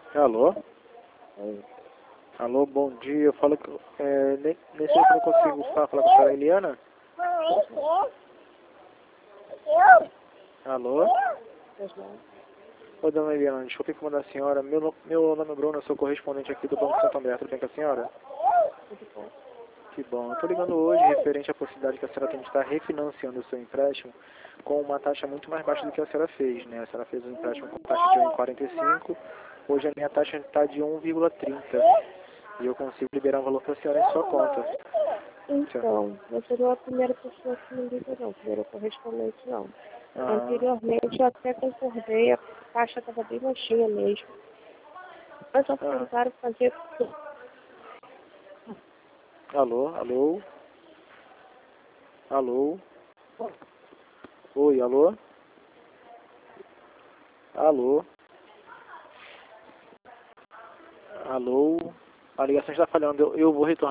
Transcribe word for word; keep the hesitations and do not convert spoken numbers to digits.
Alô? Oi. Alô, bom dia. Eu falo que é, nem, nem sei se eu não consigo falar, falar com a senhora Eliana. Alô? Oi, dona Eliana, desculpe incomodar a senhora. Meu, no- meu nome é Bruno, eu sou correspondente aqui do Banco Santo André. Tudo bem com a senhora? Tudo bom? Que bom. Eu tô ligando hoje referente à possibilidade que a senhora tem de estar refinanciando o seu empréstimo com uma taxa muito mais baixa do que a senhora fez, né? A senhora fez um empréstimo com taxa de um vírgula quarenta e cinco, hoje a minha taxa está de um vírgula trinta e eu consigo liberar um valor para a senhora em sua conta. Então, você não é a primeira pessoa que me liga, não. Primeiro correspondente, não. Ah, Anteriormente, eu até concordei, a taxa estava bem baixinha mesmo. Mas só ah. tentaram fazer... Alô, alô? Alô? Oi, alô? Alô? Alô? A ligação está falhando, eu, eu vou retornar.